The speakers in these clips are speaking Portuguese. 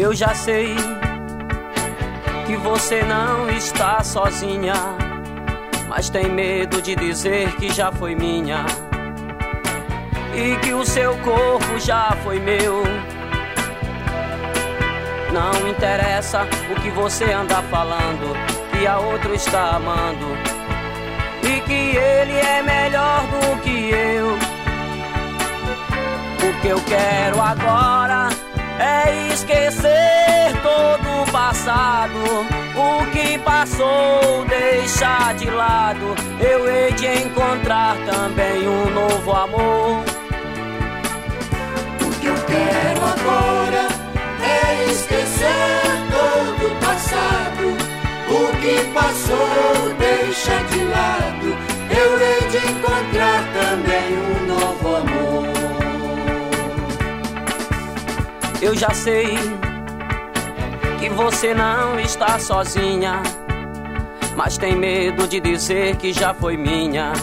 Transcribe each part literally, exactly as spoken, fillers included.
Eu já sei que você não está sozinha, mas tem medo de dizer que já foi minha e que o seu corpo já foi meu. Não interessa o que você anda falando, que a outra está amando e que ele é melhor do que eu. O que eu quero agora é esquecer todo o passado. O que passou deixar de lado. Eu hei de encontrar também um novo amor. O que eu quero agora é esquecer todo o passado. O que passou deixa de lado. Eu hei de encontrar também um novo amor. Eu já sei que você não está sozinha, mas tem medo de dizer que já foi minha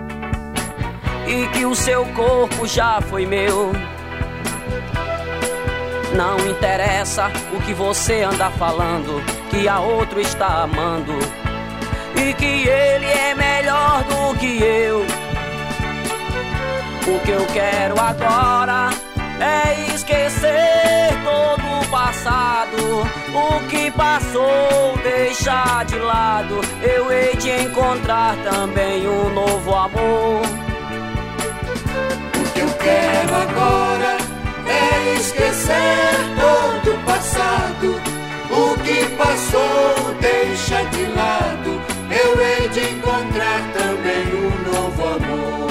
e que o seu corpo já foi meu. Não interessa o que você anda falando, que a outro está amando e que ele é melhor do que eu. O que eu quero agora é esquecer todo o passado. O que passou deixar de lado. Eu hei de encontrar também um novo amor. O que eu quero agora é esquecer todo o passado. O que passou deixa de lado. Eu hei de encontrar também um novo amor.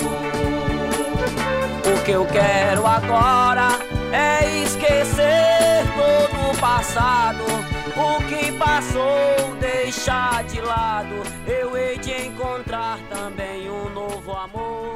O que eu quero agora é esquecer todo o passado. O que passou deixar de lado. Eu hei de encontrar também um novo amor.